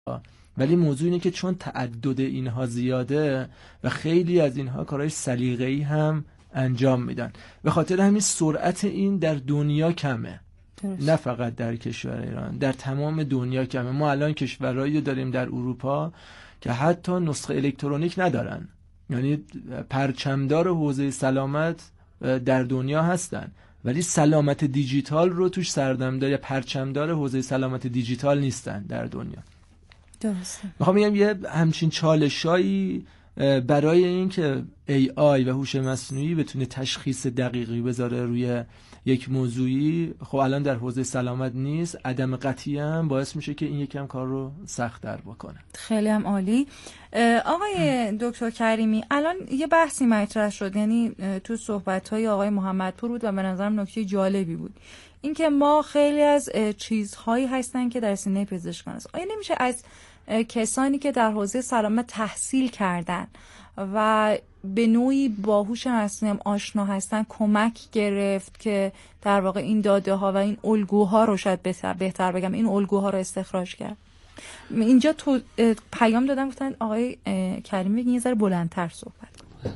ولی موضوع اینه که چون تعدد اینها زیاده و خیلی از اینها کارهای سلیقه‌ای هم انجام میدن، به خاطر همین سرعت این در دنیا کمه. درست. نه فقط در کشور ایران، در تمام دنیا کمه. ما الان کشورهایی داریم در اروپا که حتی نسخه الکترونیک ندارن، یعنی پرچمدار حوزه سلامت در دنیا هستن ولی سلامت دیجیتال رو توش سردمدار یا پرچمدار حوزه سلامت دیجیتال نیستن در دنیا. درسته. میخوام بگم یه همچین چالشایی برای این که AI و هوش مصنوعی بتونه تشخیص دقیقی بذاره روی یک موضوعی، خب الان در حوزه سلامت نیست. عدم قطعی هم باعث میشه که این یکم کار رو سخت‌تر بکنه. خیلی هم عالی. آقای دکتر کریمی، الان یه بحثی مطرح شد، یعنی تو صحبت‌های آقای محمدپور بود و به نظرم نکته جالبی بود، اینکه ما خیلی از چیزهایی هستن که در سینه پزشکان است. آیا نمیشه از کسانی که در حوزه سلامت تحصیل کردن و به نوعی با هوش مصنوعی آشنا هستن کمک گرفت که در واقع این داده ها و این الگوها رو، شاید بهتر بگم این الگوها رو استخراج کرد؟ اینجا تو پیام دادن گفتن آقای کریمی بگین یه ذره بلندتر صحبت.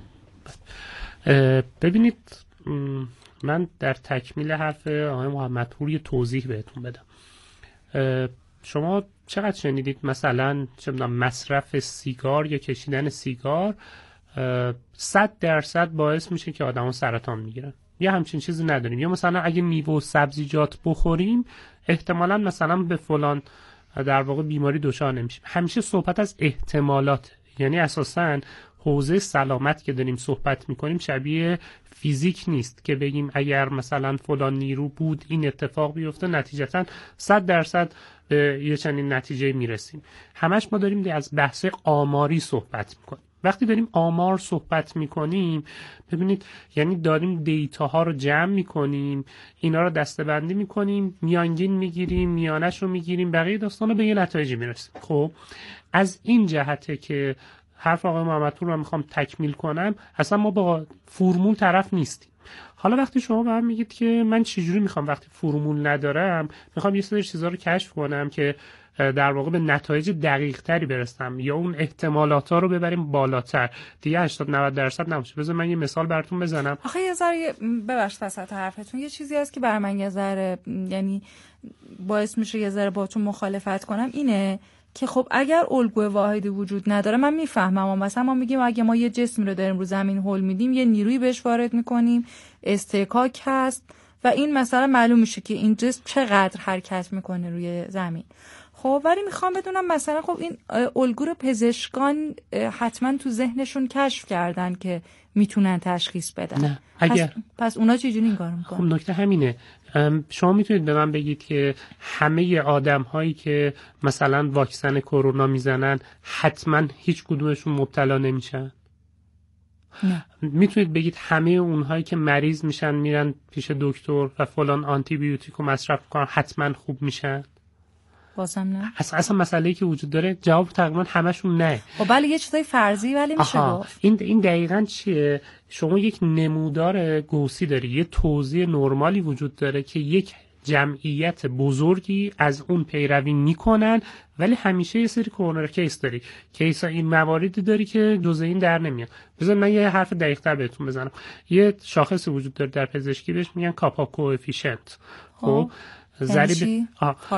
ببینید، من در تکمیل حرف آقای محمدپور یه توضیح بهتون بدم. شما چقدر شنیدید مثلا مصرف سیگار یا کشیدن سیگار 100% باعث میشه که آدم‌ها سرطان میگیرن؟ یا همچین چیزی نداریم. یا مثلا اگه میوه و سبزیجات بخوریم احتمالاً مثلا به فلان در واقع بیماری دچار نمیشیم. همیشه صحبت از احتمالات، یعنی اساساً حوزه سلامت که داریم صحبت میکنیم شبیه فیزیک نیست که بگیم اگر مثلا فلان نیرو بود این اتفاق بیفته نتیجتاً 100% به یه چنین نتیجه میرسیم. همش ما داریم از بحث آماری صحبت میکنیم. وقتی داریم آمار صحبت میکنیم، ببینید یعنی داریم دیتاها رو جمع میکنیم، اینا رو دسته‌بندی میکنیم، میانگین میگیریم، میانش رو میگیریم، بقیه داستان رو به یه نتایجی میرسیم. خب از این جهته که حرف آقای محمدپور رو میخوام تکمیل کنم، اصلا ما با فرمول طرف نیستیم. حالا وقتی شما به من میگید که من چجوری میخوام وقتی فرمول ندارم میخوام یه سری چیزا رو کشف کنم که در واقع به نتایج دقیق تری برسم یا اون احتمالات ها رو ببریم بالاتر، دیگه 80-90% نمیشه. بذار من یه مثال براتون بزنم. آخه یه ذره ببخشید وسط حرفتون یه چیزی هست که برای من یه ذره یعنی باعث میشه یه ذره باهاتون مخالفت کنم، اینه که خب اگر الگوی واحدی وجود نداره من میفهمم، اما مثلا ما میگیم اگه ما یه جسمی رو داریم رو زمین هل میدیم یه نیرویی بهش وارد میکنیم، استحکاک هست و این مثلا معلوم میشه که این جسم چقدر حرکت میکنه روی زمین. خب ولی میخوام بدونم مثلا خب این الگو رو پزشکان حتما تو ذهنشون کشف کردن که میتونن تشخیص بدن. نه. اگر پس اونا چجوری این کارو میکنن؟ خب نکته همینه. شما میتونید به من بگید که همه آدم هایی که مثلا واکسن کرونا میزنن حتما هیچ کدومشون مبتلا نمیشن؟ نه. میتونید بگید همه اونهایی که مریض میشن میرن پیش دکتر و فلان آنتی بیوتیک رو مصرف میکنن حتما خوب میشن؟ بازم نه. اصلا مسئله‌ای که وجود داره جواب تقریبا همشون نه. خب ولی یه چیزای فرضی ولی میشه گفت. این دقیقاً چیه؟ شما یک نمودار گوسی داری، یه توزیع نرمالی وجود داره که یک جمعیت بزرگی از اون پیروی میکنن، ولی همیشه یه سری کورنر کیس داری، کیس این مواردی داری که جزء این در نمیاد. بذار من یه حرف دقیق‌تر بهتون بزنم. یه شاخصی وجود داره در پزشکی بهش میگن کاپا کوئفیشنت. خب ضریب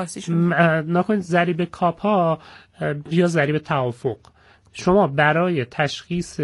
نکنید ضریب کاپا یا ضریب توافق. شما برای تشخیص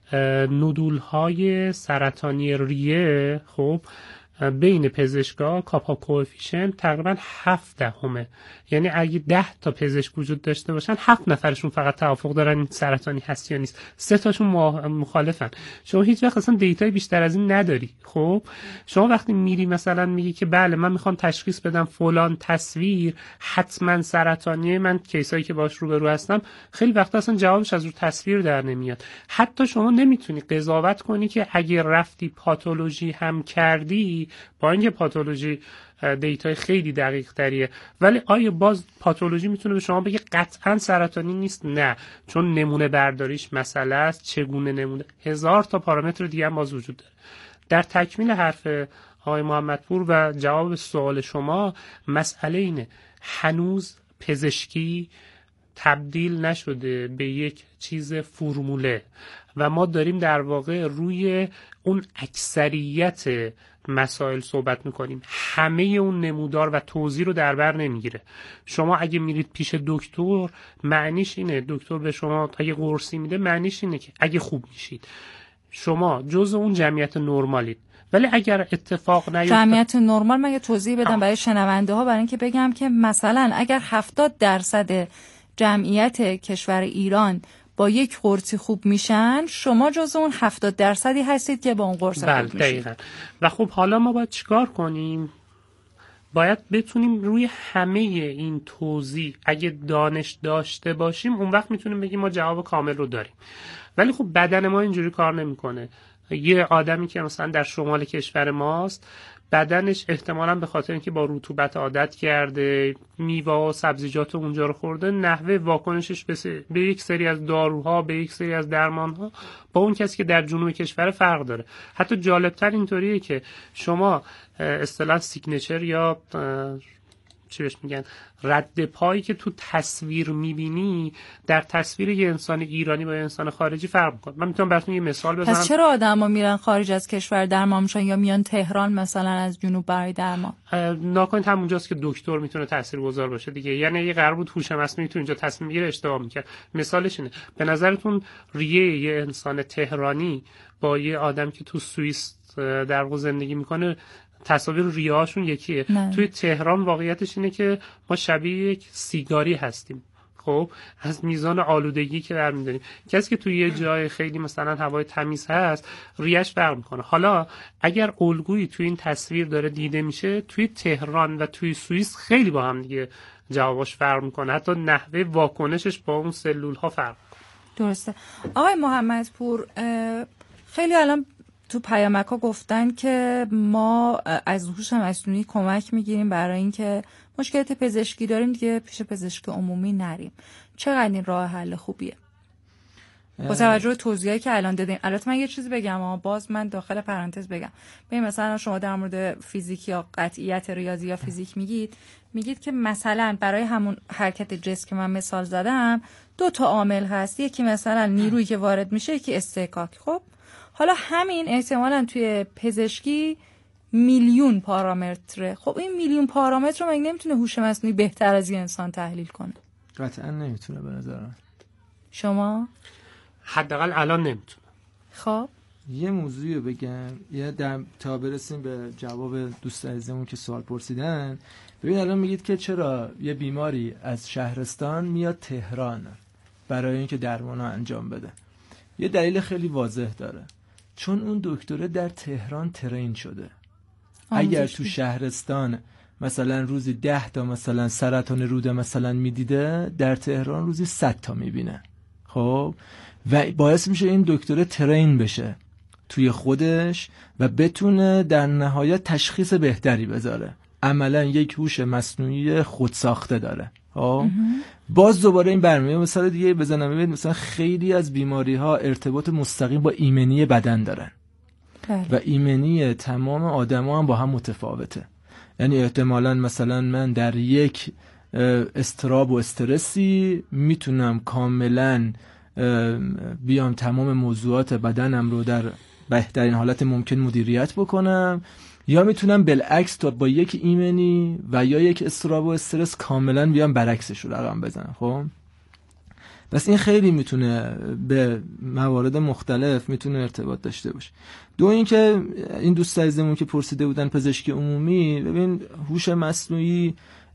نودول‌های سرطانی ریه خب بین پزشکا کاپا کوئفیشنت تقریبا 0.7، یعنی اگه 10 تا پزشک وجود داشته باشن 7 نفرشون فقط توافق دارن این سرطانی هست یا نیست، 3 تاشون مخالفن. شما هیچ وقت اصلا دیتای بیشتر از این نداری. خب شما وقتی میری مثلا میگی که بله من میخوام تشخیص بدم فلان تصویر حتما سرطانیه، من کیسایی که باش روبرو هستم خیلی وقت اصلا جوابش از رو تصویر در نمیاد. حتی شما نمیتونی قضاوت کنی که اگه رفتی پاتولوژی هم کردی، با اینکه پاتولوژی دیتای خیلی دقیق تریه، ولی آیا باز پاتولوژی میتونه به شما بگه قطعا سرطانی نیست؟ نه، چون نمونه برداریش مسئله است، چگونه نمونه، 1000 تا پارامتر دیگه هم باز وجود داره. در تکمیل حرف آقای محمدپور و جواب سوال شما، مسئله اینه هنوز پزشکی تبدیل نشده به یک چیز فرموله و ما داریم در واقع روی اون اکثریت مسائل صحبت میکنیم. همه اون نمودار و توضیح رو در بر نمیگیره. شما اگه میرید پیش دکتر، معنیش اینه دکتر به شما اگه قرصی میده معنیش اینه که اگه خوب میشید شما جزء اون جمعیت نرمالید. ولی اگر اتفاق نیفته، جمعیت نرمال من یه توضیح بدم برای شنونده ها، برای اینکه بگم که مثلا اگر 70% جمعیت کشور ایران با یک قرصی خوب میشن، شما جزو اون 70% هستید که با اون قرص خوب میشید. دقیقاً. و خب حالا ما باید چیکار کنیم؟ باید بتونیم روی همه این توضیح اگه دانش داشته باشیم، اون وقت میتونیم بگیم ما جواب کامل رو داریم. ولی خب بدن ما اینجوری کار نمیکنه. یه آدمی که مثلا در شمال کشور ماست، بدنش احتمالاً به خاطر اینکه با رطوبت عادت کرده، میوه و سبزیجات اونجا رو خورده، نحوه واکنشش به یک سری از داروها، به یک سری از درمانها با اون کسی که در جنوب کشور فرق داره. حتی جالبتر اینطوریه که شما اصطلاح سیگنچر یا چی بهش میگن، رد پایی که تو تصویر میبینی در تصویر یه انسان ایرانی با یه انسان خارجی فرق میکنه. من میتونم براتون یه مثال بزنم. پس چرا آدما میرن خارج از کشور درمان میشن یا میان تهران مثلا از جنوب برای درمان؟ ناکنید همونجاست که دکتر میتونه تاثیرگذار باشه دیگه. یعنی اگه قرار بود هوش مصنوعی تو اینجا تصمیم میگیره اشتباه میکرد. مثالش اینه، به نظرتون ریه یه انسان تهرانی با یه آدم که تو سوئیس در واقع زندگی میکنه تصاویر ریه‌هاشون یکیه؟ نه. توی تهران واقعیتش اینه که ما شبیه یک سیگاری هستیم. خب از میزان آلودگی که در می‌داریم، کسی که توی یه جای خیلی مثلا هوای تمیز هست ریه‌اش فرق میکنه. حالا اگر الگویی توی این تصویر داره دیده میشه، توی تهران و توی سوئیس خیلی با هم دیگه جوابش فرق میکنه، حتی نحوه واکنشش با اون سلول‌ها فرق میکنه. درسته. آقای محمدپور، خیلی الان تو پیامک‌ها گفتن که ما از هوش مصنوعی کمک میگیریم برای اینکه مشکلات پزشکی داریم دیگه پیش پزشک عمومی نریم. چقدر این راه حل خوبیه؟ با توجه به توضیحاتی که الان دادین. البته من یه چیزی بگم، اما باز من داخل پرانتز بگم. ببین مثلا شما در مورد فیزیک یا قطعیت ریاضی یا فیزیک میگید که مثلا برای همون حرکت جسم که من مثال زدم 2 عامل هست. یکی مثلا نیرویی که وارد میشه، یکی استحکاک. خب حالا همین احتمالاً توی پزشکی میلیون پارامتره. خب این میلیون پارامتر رو مگه نمیتونه هوش مصنوعی بهتر از یه انسان تحلیل کنه؟ قطعا نمیتونه به نظر من. شما؟ حداقل الان نمیتونه. خب یه موضوعی رو بگم تا برسیم به جواب دوست عزیزمون که سوال پرسیدن. ببین الان میگید که چرا یه بیماری از شهرستان میاد تهران برای اینکه درمانو انجام بده. یه دلیل خیلی واضح داره، چون اون دکتره در تهران ترین شده. اگر تو شهرستان مثلا روزی 10 تا مثلا سرطان روده مثلا میدیده، در تهران روزی 100 تا میبینه. خب و باعث میشه این دکتره ترین بشه توی خودش و بتونه در نهایت تشخیص بهتری بذاره. عملا یک هوش مصنوعی خودساخته داره. باز دوباره این برنامه مثلا دیگه بزنم، ببینید مثلا خیلی از بیماری ها ارتباط مستقیم با ایمنی بدن دارن و ایمنی تمام آدما هم با هم متفاوته. یعنی احتمالاً مثلا من در یک استراب و استرسی میتونم کاملا بیام تمام موضوعات بدنم رو در بهترین حالت ممکن مدیریت بکنم، یا میتونم بالعکس تا با یک ایمنی و یا یک استراب و استرس کاملا بیام برعکسش رو رقم بزنم. خب بس این خیلی میتونه به موارد مختلف میتونه ارتباط داشته باشه. دو اینکه این دوست عزیزمون که پرسیده بودن پزشکی عمومی، ببین هوش مصنوعی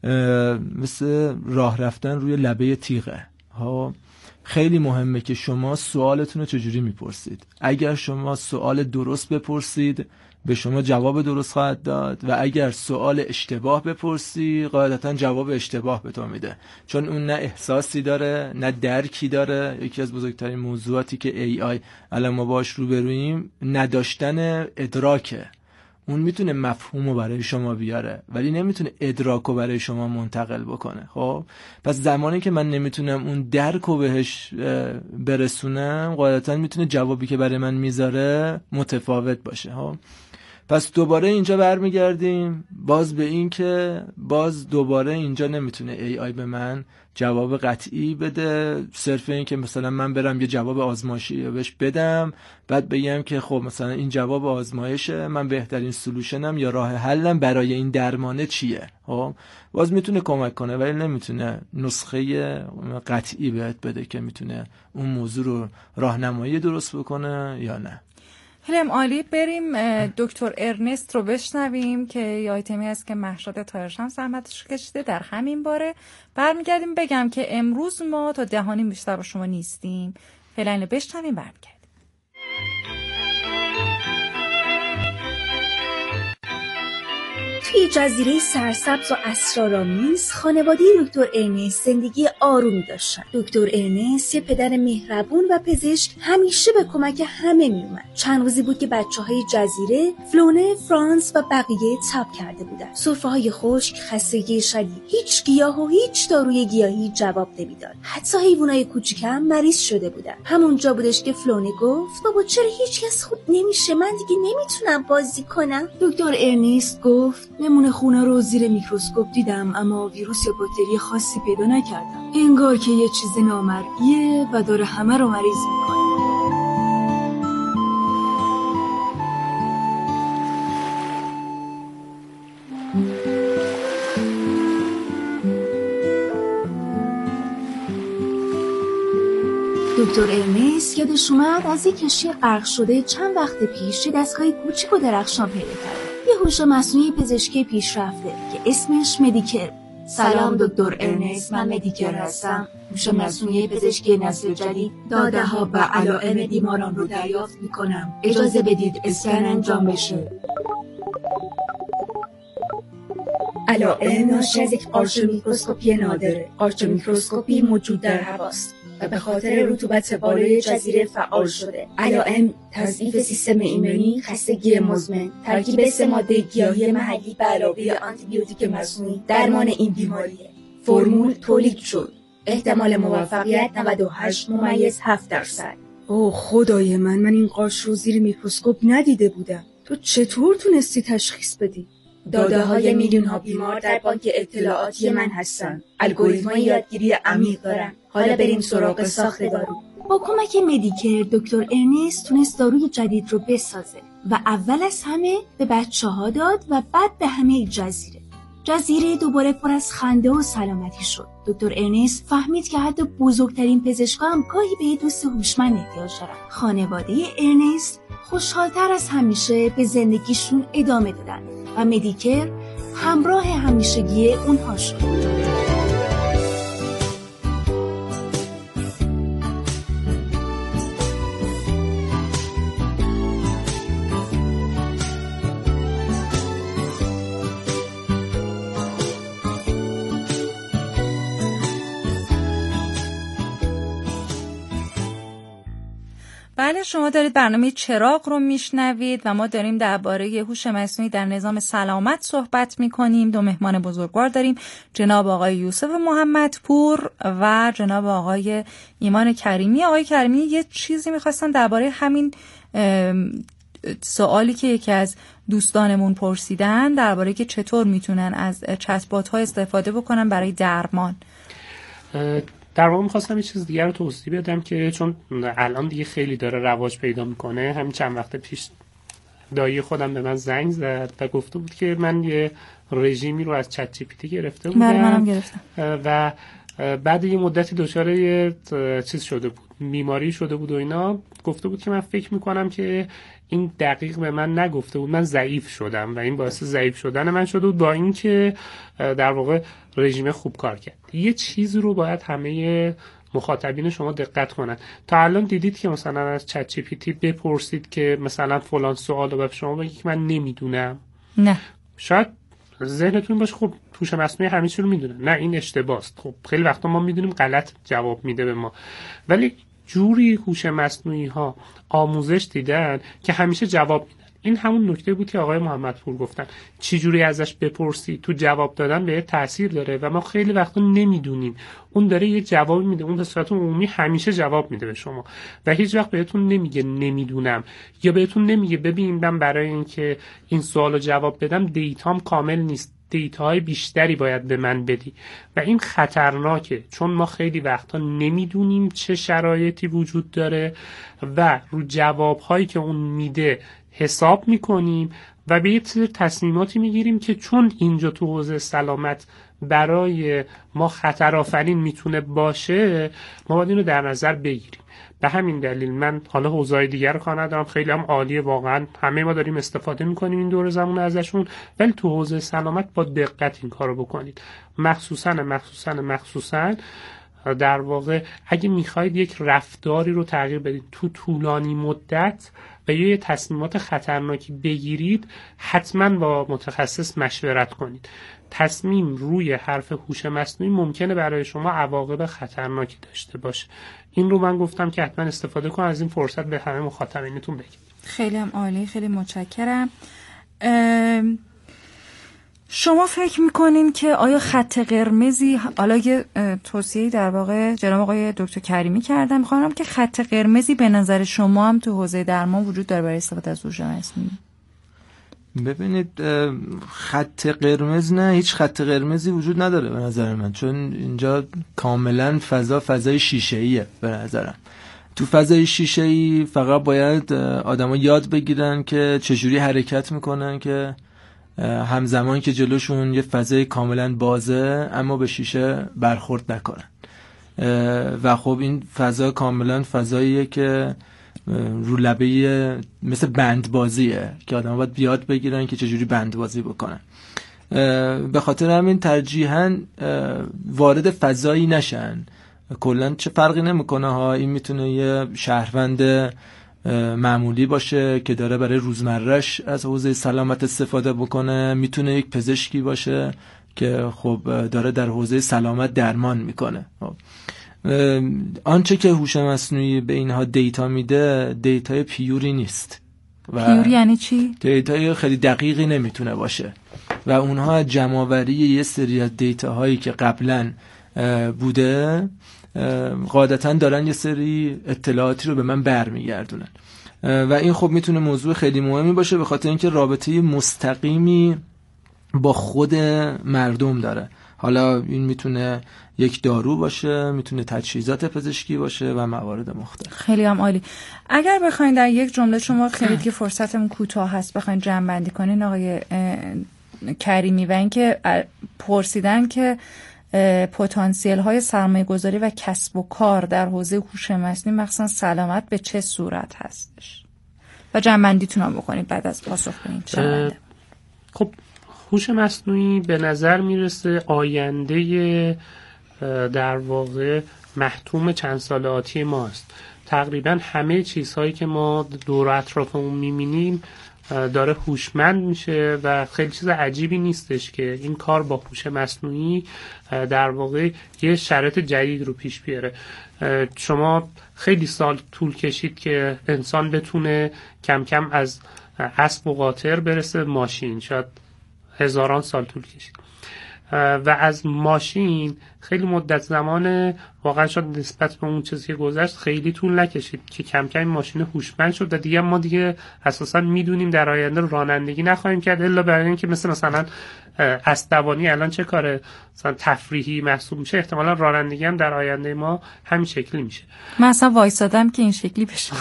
مثل راه رفتن روی لبه تیغه. ها خیلی مهمه که شما سوالتون رو چجوری میپرسید. اگر شما سوال درست بپرسید به شما جواب درست خواهد داد و اگر سوال اشتباه بپرسی قاعدتا جواب اشتباه به تو میده، چون اون نه احساسی داره نه درکی داره. یکی از بزرگترین موضوعاتی که AI الان ما باش روبرویم نداشتن ادراکه. اون میتونه مفهومو برای شما بیاره ولی نمیتونه ادراکو برای شما منتقل بکنه. خب پس زمانی که من نمیتونم اون درکو بهش برسونم قاعدتا میتونه جوابی که برای من میذاره متفاوت باشه. ها پس دوباره اینجا برمیگردیم باز به این که باز دوباره اینجا نمیتونه AI به من جواب قطعی بده، صرف این که مثلا من برم یه جواب آزمایشی بهش بدم بعد بگم که خب مثلا این جواب آزمایشه، من بهترین سولوشنم یا راه حلم برای این درمانه چیه. خب باز میتونه کمک کنه ولی نمیتونه نسخه قطعی بهت بده که میتونه اون موضوع رو راهنمایی درست بکنه یا نه. خیلی عالی. بریم دکتر ارنست رو بشنویم که یه آیتمی هست که مهشاد طاهرش هم زحمتش کشیده در همین باره. برمیگردیم بگم که امروز ما تا 10:30 بیشتر با شما نیستیم. فعلا اینو بشنویم برمیگردیم. توی جزیره سرسبز و اسرارآمیز خانواده دکتر ارنست زندگی آرومی داشتن. دکتر ارنست یه پدر مهربون و پزشک همیشه به کمک همه میومد. چند روزی بود که بچه‌های جزیره، فلونه، فرانس و بقیه تب کرده بودن. سفره‌های خشک، خستگی شدید، هیچ گیاه و هیچ داروی گیاهی جواب نمیداد. حتی حیوانای کوچیکم مریض شده بودن. همونجا بودش که فلونه گفت بابا چرا هیچکس خوب نمیشه؟ من دیگه نمیتونم بازی کنم. دکتر ارنست گفت نمونه خونه رو زیر میکروسکوپ دیدم اما ویروس یا باکتری خاصی پیدا نکردم. انگار که یه چیز نامرئیه و داره همه رو مریض میکنه. دکتر ارنست یادش اومد از یک کشتی غرق شده چند وقت پیش دستگاه کوچیک و درخشان پیدا کرده. یه هوش مصنوعی پزشکی پیشرفته که اسمش مدیکر. سلام دکتر ارنست، من مدیکر هستم. هوش مصنوعی پزشکی نسل جدید داده‌ها و علائم بیماران رو دریافت می‌کنم. اجازه بدید اسکن انجام بشه. علائم ناشی از یک قارچ میکروسکوپی نادره. قارچ میکروسکوپی موجود در هواست و به خاطر رطوبت بالای جزیره فعال شده. علائم تضعیف سیستم ایمنی، خستگی مزمن، ترکیب 3 ماده گیاهی محلی به علاوه آنتیبیوتیک مصنوعی درمان این بیماریه. فرمول تولید شد. احتمال موفقیت 98.7%. اوه خدای من این قارچ رو زیر میکروسکوپ ندیده بودم. تو چطور تونستی تشخیص بدی؟ داده‌های میلیون‌ها بیمار در بانک اطلاعاتی من هستن. الگوریتم‌های یادگیری عمیق دارن. حالا بریم سراغ ساخت دارو. با کمک مدیکر دکتر ارنست تونست داروی جدید رو بسازه و اول از همه به بچه‌ها داد و بعد به همه جزیره. جزیره دوباره پر از خنده و سلامتی شد. دکتر ارنست فهمید که حتی بزرگترین پزشکا هم گاهی به یه دوست هوشمند احتیاج دارن. خانواده ارنست خوشحال‌تر از همیشه به زندگیشون ادامه دادن و مدیکر همراه همیشگی اونها شد. بله، شما دارید برنامه چراغ رو میشنوید و ما داریم درباره هوش مصنوعی در نظام سلامت صحبت میکنیم. 2 مهمان بزرگوار داریم، جناب آقای یوسف محمدپور و جناب آقای ایمان کریمی. آقای کریمی یه چیزی میخواستن درباره همین سوالی که یکی از دوستانمون پرسیدن درباره که چطور میتونن از چت‌بات ها استفاده بکنن برای درمان. در واقع می‌خواستم یه چیز دیگر رو توضیح بدم که چون الان دیگه خیلی داره رواج پیدا میکنه. همین چند وقت پیش دایی خودم به من زنگ زد و گفته بود که من یه رژیمی رو از چت جی پی تی گرفته بودم. منم گرفتم. و بعد یه مدتی دچار یه چیز شده بود، بیماری شده بود و اینا. گفته بود که من فکر میکنم که این دقیق به من نگفته بود، من ضعیف شدم و این باعث ضعیف شدن من شده بود، با اینکه در واقع رژیم خوب کار کرد. یه چیزی رو باید همه مخاطبین شما دقت کنن. تا الان دیدید که مثلا از چت جی پی تی بپرسید که مثلا فلان سوالو به شما بگه که من نمیدونم؟ نه. شاید ذهنتون باشه خب هوش مصنوعی همه چی رو میدونه. نه، این اشتباهه. خب خیلی وقتا ما میدونیم غلط جواب میده به ما، ولی جوری هوش مصنوعی ها آموزش دیدن که همیشه جواب میدن. این همون نکته بود که آقای محمدپور گفتن، چی جوری ازش بپرسی تو جواب دادن به تاثیر داره و ما خیلی وقتا نمیدونیم. اون داره یه جوابی میده، اون به صورت عمومی همیشه جواب میده به شما و هیچ وقت بهتون نمیگه نمیدونم، یا بهتون نمیگه ببین من برای اینکه این سوالو جواب بدم دیتام کامل نیست، دیتاهای بیشتری باید به من بدی. و این خطرناکه، چون ما خیلی وقتا نمیدونیم چه شرایطی وجود داره و رو جوابهایی که اون میده حساب میکنیم و به یه سری تصمیماتی میگیریم که چون اینجا تو حوزه سلامت برای ما خطرآفرین میتونه باشه، ما باید اینو در نظر بگیریم. به همین دلیل من حالا حوزه‌های دیگر رو کار ندارم، خیلی هم عالیه واقعا، همه ما داریم استفاده میکنیم این دور زمان ازشون، ولی تو حوزه سلامت با دقت این کارو بکنید. مخصوصاً در واقع اگه میخواید یک رفتاری رو تغییر بدید تو طولانی مدت و یه تصمیمات خطرناکی بگیرید، حتما با متخصص مشورت کنید. تصمیم روی حرف هوش مصنوعی ممکنه برای شما عواقب خطرناکی داشته باشه. این رو من گفتم که حتما استفاده کن، از این فرصت به همه مخاطبینتون بگید. خیلی هم عالی، خیلی متشکرم. شما فکر میکنین که آیا خط قرمزی، حالا یه توصیه‌ای در واقع جناب آقای دکتر کریمی کردم، میخوام که خط قرمزی به نظر شما هم تو حوزه درمان وجود داره برای استفاده از هوش مصنوعی؟ ببینید خط قرمز نه، هیچ خط قرمزی وجود نداره به نظر من، چون اینجا کاملا فضای شیشه‌ایه به نظرم. تو فضای شیشه‌ای فقط باید آدما یاد بگیرن که چجوری حرکت میکنن که همزمان که جلوشون یه فضای کاملا بازه اما به شیشه برخورد نکنن. و خب این فضا کاملا فضاییه که رو لبه مثل بندبازیه که آدم باید بیاد بگیرن که چجوری بندبازی بکنن. به خاطر همین ترجیحاً وارد فضایی نشن. کلا چه فرقی نمیکنه ها، این میتونه یه شهروند معمولی باشه که داره برای روزمرهش از حوزه سلامت استفاده بکنه، میتونه یک پزشکی باشه که خب داره در حوزه سلامت درمان میکنه. آنچه که هوش مصنوعی به اینها دیتا میده دیتای پیوری نیست. پیوری یعنی چی؟ دیتای خیلی دقیقی نمیتونه باشه و اونها جمع‌آوری یه سری از دیتاهایی که قبلا بوده قاعدتاً دارن یه سری اطلاعاتی رو به من برمیگردونن و این خب میتونه موضوع خیلی مهمی باشه به خاطر اینکه رابطه مستقیمی با خود مردم داره. حالا این میتونه یک دارو باشه، میتونه تجهیزات پزشکی باشه و موارد مختلف. خیلی هم عالی. اگر بخواید در یک جمله، شما خیلی که فرصتمون کوتاه هست، بخواید جمع بندی کنین آقای کریمی و اینکه پرسیدن که پتانسیل های سرمایه گذاری و کسب و کار در حوزه هوش مصنوعی مخصوصا سلامت به چه صورت هستش و جمع‌بندیتون هم بکنید بعد از پاسخ به این شنونده. خب هوش مصنوعی به نظر میرسه آینده در واقع محتوم چند سال آتی ماست. تقریبا همه چیزهایی که ما دور اطرافمون می‌بینیم داره هوشمند میشه و خیلی چیز عجیبی نیستش که این کار با هوش مصنوعی در واقع یه شرایط جدید رو پیش بیاره. شما خیلی سال طول کشید که انسان بتونه کم کم از اسب و قاطر برسه ماشین، شاید هزاران سال طول کشید و از ماشین خیلی مدت زمان واقعا شاید نسبت به اون چیزی که گذشت خیلی طول نکشید که کم کم ماشین هوشمند شد و دیگه ما دیگه اساسا میدونیم در آینده رانندگی نخواهیم کرد الا برای اینکه مثلا اسبدوانی الان چه کاره مثلا تفریحی محسوب میشه، احتمالا رانندگی هم در آینده ما همین شکلی میشه. من اصلا وایسادم که این شکلی بشه.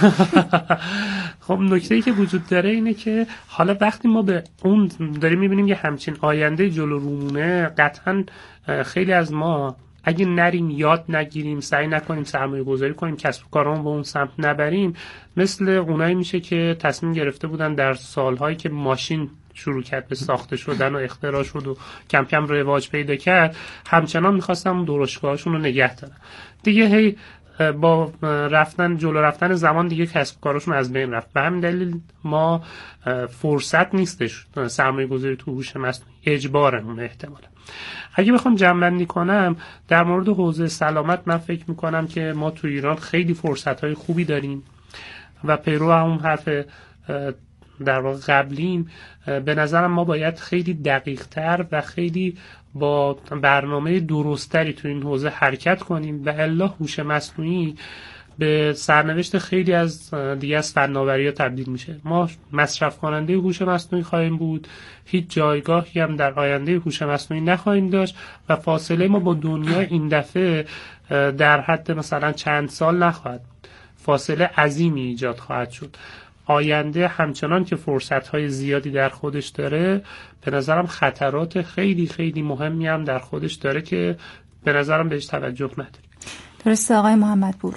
خب نکته‌ای که وجود داره اینه که حالا وقتی ما به اون داریم میبینیم که همچین آینده جلو رومونه، قطعا خیلی از ما اگه نریم یاد نگیریم، سعی نکنیم سرمایه گذاری کنیم، کسب و کارمون به اون سمت نبریم، مثل اونایی میشه که تصمیم گرفته بودن در سالهایی که ماشین شروع کرد به ساخته شدن و اختراع شد و کم کم رواج پیدا کرد، همچنان میخواستن اون درشتگاهاشون رو نگه دارن. دیگه هی با جلو رفتن زمان دیگه کسب کارشون از بین رفت. به همین دلیل ما فرصت نیستش سرمایه گذاری تو هوش مصنوعی، اجبارمون احتمالا. اگه بخوام جمع‌بندی کنم در مورد حوزه سلامت، من فکر میکنم که ما تو ایران خیلی فرصت‌های خوبی داریم و پیرو همون حرف در واقع قبلیم، به نظرم ما باید خیلی دقیق‌تر و خیلی با برنامه درستری تو این حوزه حرکت کنیم و الا هوش مصنوعی به سرنوشت خیلی از دیگه از فناوری‌ها تبدیل میشه. ما مصرف کننده هوش مصنوعی خواهیم بود، هیچ جایگاهی هم در آینده هوش مصنوعی نخواهیم داشت و فاصله ما با دنیا این دفعه در حد مثلا چند سال نخواهد بود، فاصله عظیمی ایجاد خواهد شد. آینده همچنان که فرصت‌های زیادی در خودش داره، به نظرم خطرات خیلی خیلی مهمی هم در خودش داره که به نظرم بهش توجه نداریم. درسته آقای محمدپور؟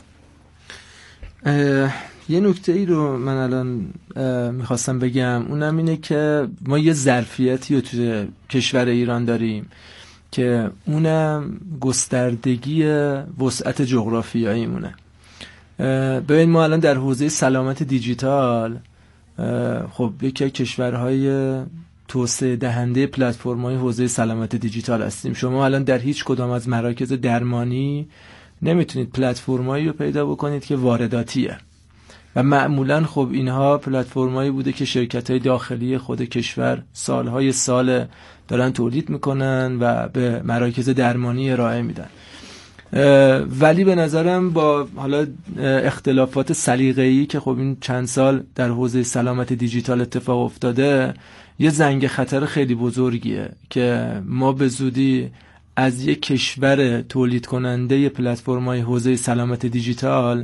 یه نکته ای رو من الان میخواستم بگم، اونم اینه که ما یه ظرفیتی رو توی کشور ایران داریم که اونم گستردگی وسعت جغرافیایی مونه. ببین ما الان در حوزه سلامت دیجیتال خب یکی از کشورهای توسعه دهنده پلتفرم‌های حوزه سلامت دیجیتال هستیم. شما الان در هیچ کدام از مراکز درمانی نمیتونید پلتفرمایی رو پیدا بکنید که وارداتیه و معمولا خب اینها پلتفرمایی بوده که شرکت‌های داخلی خود کشور سالهای سال دارن تولید میکنن و به مراکز درمانی ارائه میدن. ولی به نظرم با حالا اختلافات سلیقه‌ای که خب این چند سال در حوزه سلامت دیجیتال اتفاق افتاده، یه زنگ خطر خیلی بزرگیه که ما به زودی از یک کشور تولید کننده پلتفرم‌های حوزه سلامت دیجیتال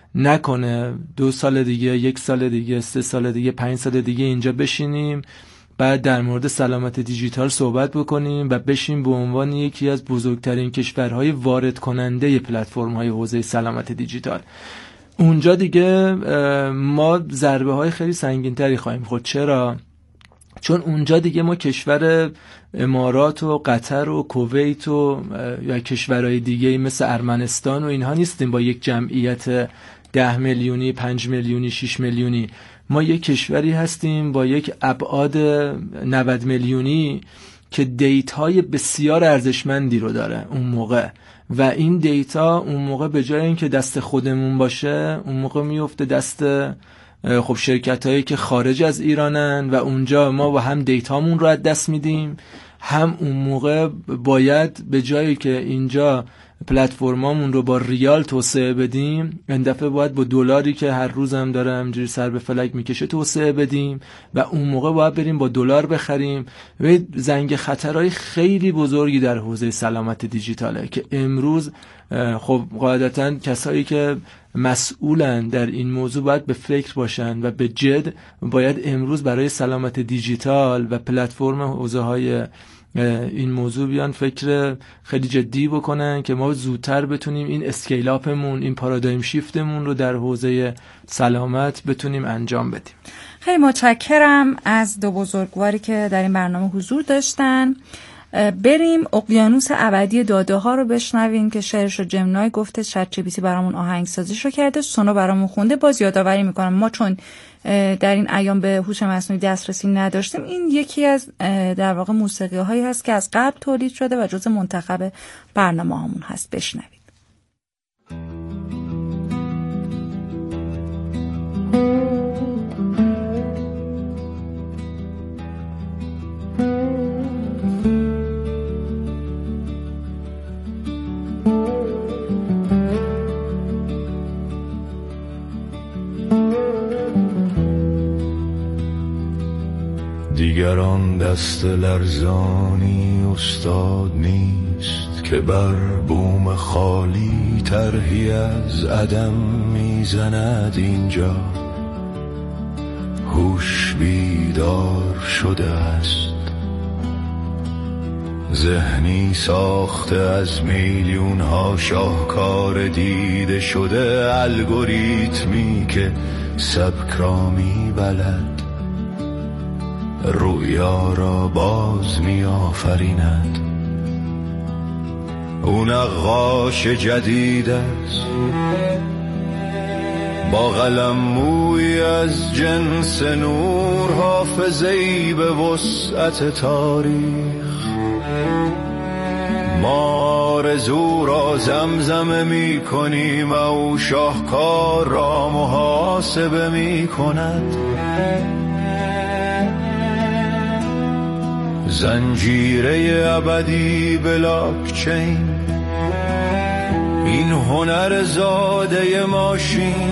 نکنه 2 سال دیگه، 1 سال دیگه، 3 سال دیگه، 5 سال دیگه اینجا بشینیم بعد در مورد سلامت دیجیتال صحبت بکنیم و بشیم به عنوان یکی از بزرگترین کشورهای وارد کننده پلتفرم‌های حوزه سلامت دیجیتال. اونجا دیگه ما ضربه‌های خیلی سنگین‌تری خواهیم خورد. چرا؟ چون اونجا دیگه ما کشور امارات و قطر و کویت و یا کشورهای دیگه مثل ارمنستان و اینها نیستیم با یک جمعیت 10 میلیونی، 5 میلیونی، 6 میلیونی. ما یک کشوری هستیم با یک ابعاد 90 میلیونی که دیتای بسیار ارزشمندی رو داره اون موقع و این دیتا اون موقع به جای اینکه دست خودمون باشه اون موقع میفته دست خب شرکتایی که خارج از ایرانن و اونجا ما با هم دیتامون رو از دست میدیم، هم اون موقع باید به جایی که اینجا پلتفرمامون رو با ریال توسعه بدیم این دفعه باید با دلاری که هر روز هم داره همجوری سر به فلک میکشه توسعه بدیم و اون موقع باید بریم با دلار بخریم. و زنگ خطرهای خیلی بزرگی در حوزه سلامت دیجیتاله که امروز خب قاعدتاً کسایی که مسئولن در این موضوع باید به فکر باشن و به جد باید امروز برای سلامت دیجیتال و پلتفرم حوزه‌های این موضوع بیان فکر خیلی جدی بکنن که ما زودتر بتونیم این اسکیل اپمون، این پارادایم شیفتمون رو در حوزه سلامت بتونیم انجام بدیم. خیلی متشکرم از دو بزرگواری که در این برنامه حضور داشتن. بریم اقیانوس ابدی داده ها رو بشنویم که شعرش رو جمنای گفته، چت جی پی تی برامون آهنگسازیش رو کرده، سونا برامون خونده. باز یادآوری میکنم ما چون در این ایام به هوش مصنوعی دسترسی نداشتیم، این یکی از در واقع موسیقی هایی هست که از قبل تولید شده و جزء منتخب برنامه هامون هست. بشنوید. دیگران دست لرزانی استاد نیست که بر بوم خالی طرحی از عدم میزند. اینجا هوش بیدار شده است، ذهنی ساخته از میلیون ها شاهکار دیده شده، الگوریتمی که سبک را میبلد رویا را باز می آفریند. او نقاش جدید است با قلم موی از جنس نور، حافظه‌ای به وسعت تاریخ. ما آرزو را زمزمه می کنیم و او شاهکار را محاسبه می کند. زنجیره ابدی بلاکچین، این هنر زاده ماشین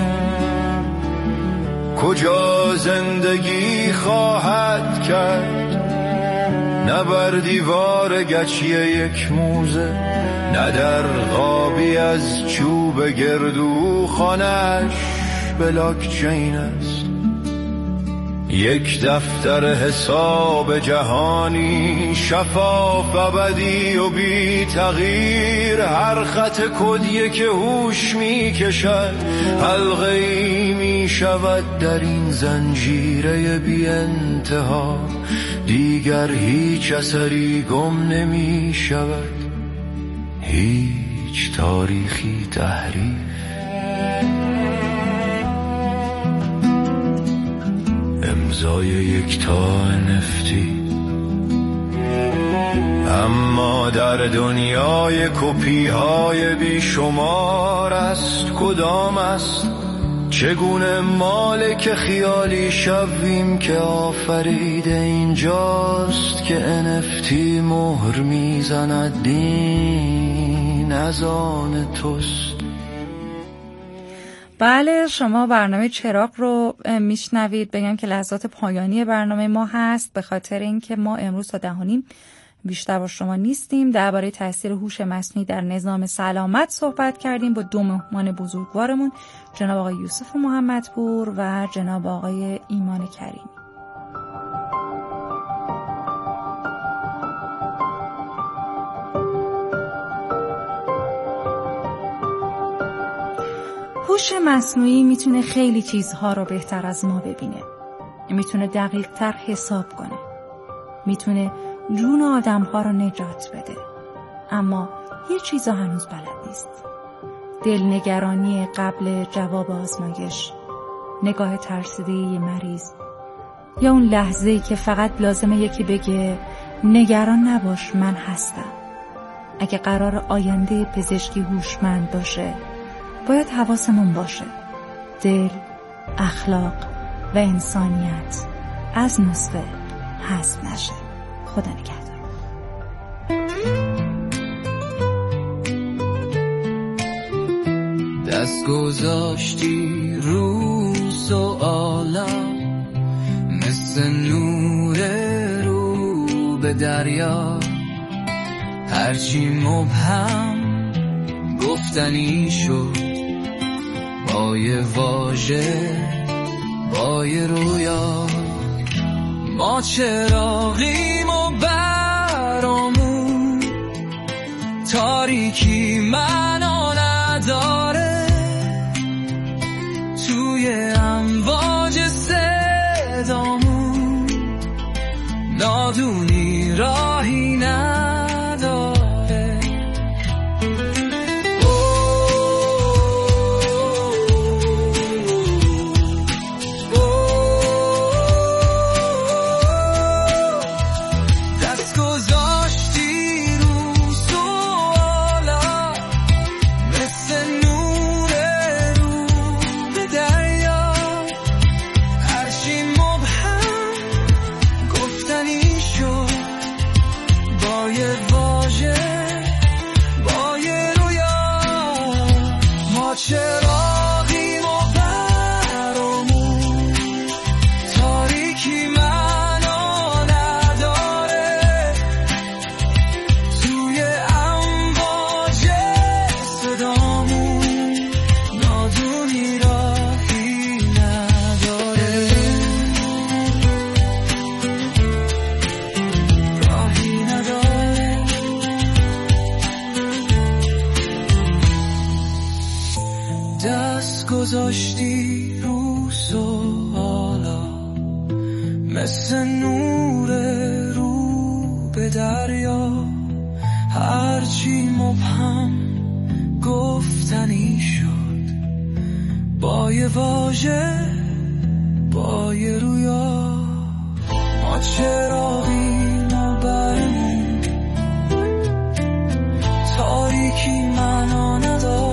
کجا زندگی خواهد کرد؟ نه بر دیوار گچی یک موزه، نه در قابی از چوب گردو، خانه‌اش بلاکچین است. یک دفتر حساب جهانی شفاف ابدی و بی تغییر، هر خط کدیه که هوش می کشد حلقه‌ای می شود در این زنجیره بی انتها، دیگر هیچ اثری گم نمی شود، هیچ تاریخی تحریف. امضای یک تا نفتی، اما در دنیای کپی های بیشمار است کدام است؟ چگونه مالک خیالی شویم که آفریده اینجاست که NFT مهر میزند دین از آن توست. بله، شما برنامه چراغ رو میشنوید. بگم که لحظات پایانی برنامه ما هست، به خاطر اینکه ما امروز تا 10:30 بیشتر با شما نیستیم. درباره تاثیر هوش مصنوعی در نظام سلامت صحبت کردیم با دو مهمان بزرگوارمون، جناب آقای یوسف محمدپور و جناب آقای ایمان کریمی. هوش مصنوعی میتونه خیلی چیزها رو بهتر از ما ببینه، میتونه دقیق تر حساب کنه، میتونه جون آدم‌ها رو نجات بده، اما یه چیزا هنوز بلد نیست. دلنگرانی قبل جواب آزمایش، نگاه ترسیده یه مریض، یا اون لحظه‌ای که فقط لازمه یکی بگه نگران نباش من هستم. اگه قرار آینده پزشکی هوشمند باشه، باید حواسمون باشه دل، اخلاق و انسانیت از نطفه حذف نشه. خدا نگهدار. دست گذاشتی رو سوالا، مثل نور رو به دریا، هرچی مبهم گفتنی شد با یه واژه، با یه رویا. ما چراغیم و برامون تاریکی معنا نداره، توی امواج صدامون نادونی راهی نداره. گذاشتی رو سوالا، مثل نور رو به دریا، هرچی مبهم گفتنی شد با یه واژه، با یه رویا. ما چراغیم و برمون تاریکی معنا نداره،